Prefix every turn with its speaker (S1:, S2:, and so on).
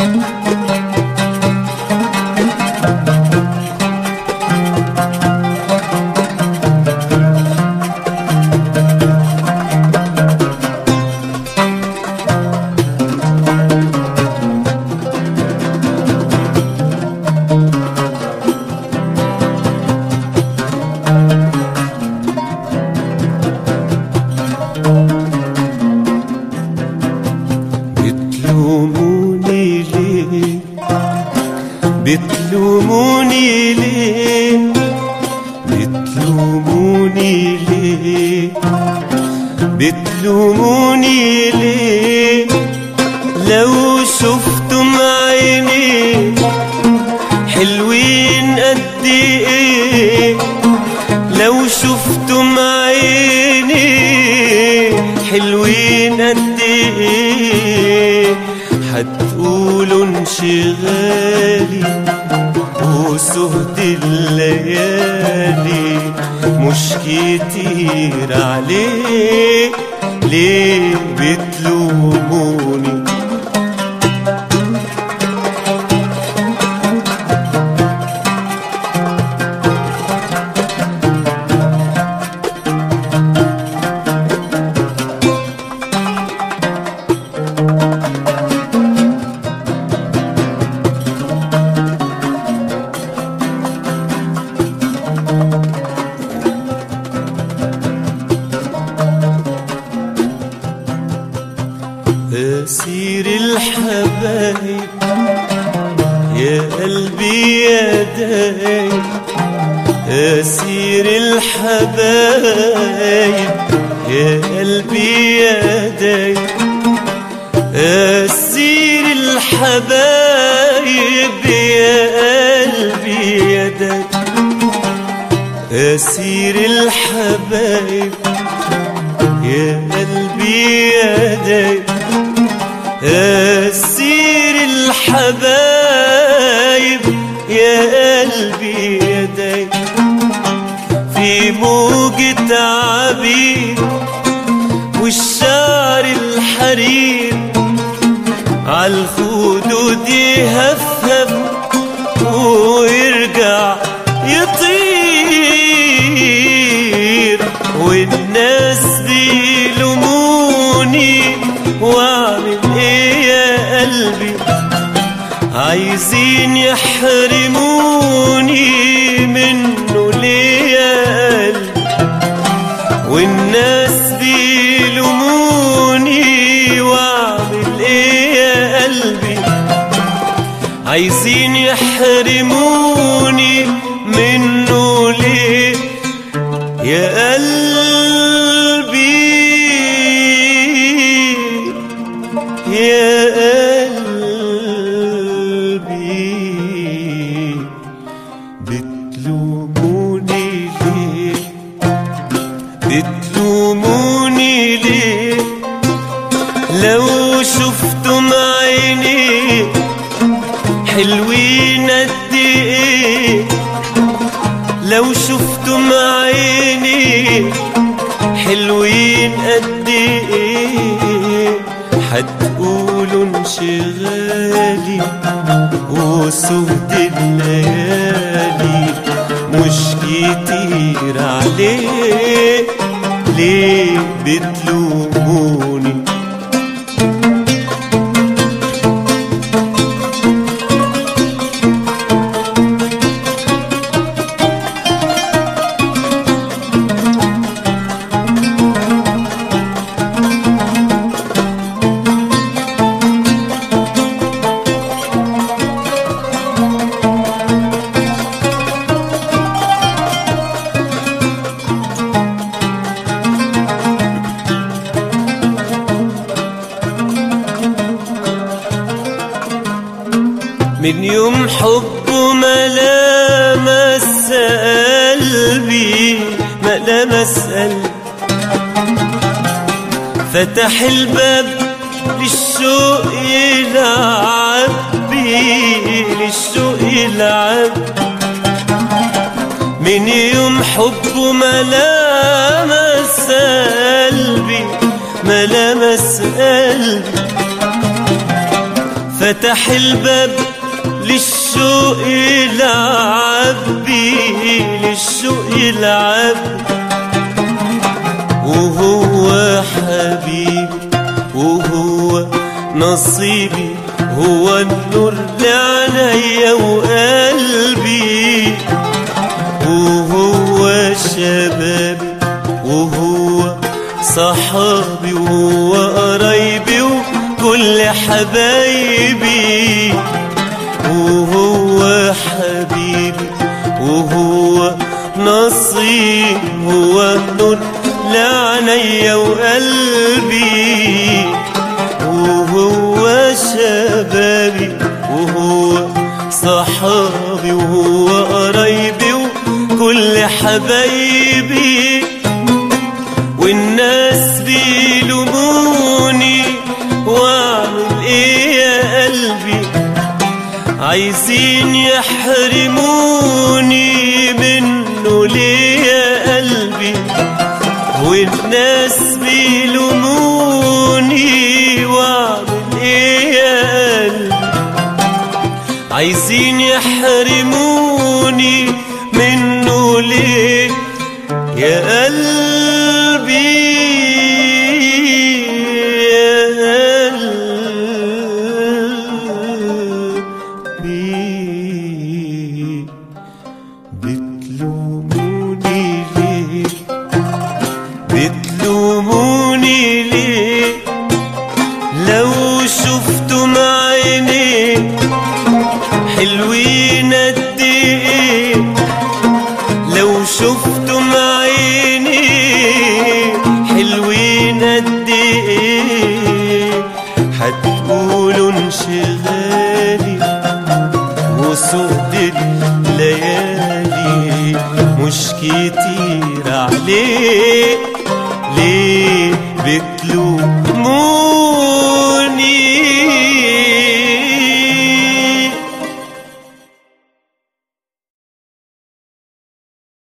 S1: بتلوموني ليه؟ بتلوموني ليه؟ بتلوموني ليه؟ لو شفتم عيني حلوين قد ايه، لو شفتم عيني حلوين قد ايه، هتقولوا انشغالي وسهد الليالي مش كتير عليه. ليه بتلوموني؟ أسير الحبايب يا قلبي يا دايب، أسير الحبايب يا قلبي يا دايب، أسير الحبايب يا قلبي يا دايب، أسير الحبايب يا قلبي يا دايب، أسير الحبايب يا قلبي يا دايب، في موجة عبير والشعر الحرير عالخدود يهفهف ويرجع يطير، والناس بيلوموني واعمل ايه يا قلبي، عايزين يحرموني منه ليه يا قلبي، والناس بيلوموني واعمل ايه يا قلبي، عايزين يحرموني منه ليه يا قلبي يا قلبي. بتلوموني ليه؟ بتلوموني ليه؟ لو شفتم عيني حلوين قد ايه، لو شفتم عيني حلوين قد ايه، هتقولوا انشغالي وسهد الليالي مش كتير عليه. ليه بتلوموني؟ من يوم حبه ما لمس قلبي، ما لمس قلبي، فتح الباب للشوق يلعب بيه، للشوق يلعب. من يوم حبه ما لمس قلبي، ما لمس قلبي، فتح الباب للشوق يلعب بيه، للشوق يلعب. وهو حبيبي وهو نصيبي، هو النور لعينيا وقلبي، وهو شبابي وهو صحابي، وهو قرايبي وكل حبايبي. وهو حبيبي وهو نصيبي، هو النور لعينيا وقلبي، وهو شبابي وهو صحابي، وهو قرايبي وكل حبايبي. والناس بيلوموني واعمل ايه يا قلبي، عايزين يحرموني منه ليه يا قلبي. والناس بيلوموني واعمل ايه يا قلبي، عايزين يحرموني منه ليه يا قلبي، يا قلبي. بتلوموني ليه، بتلوموني ليه، لو شفتم عيني حلوين قد ايه، لو شفتم عيني حلوين قد ايه، هتقولوا انشغالي وسود الليالي مش كتير عليه. ليه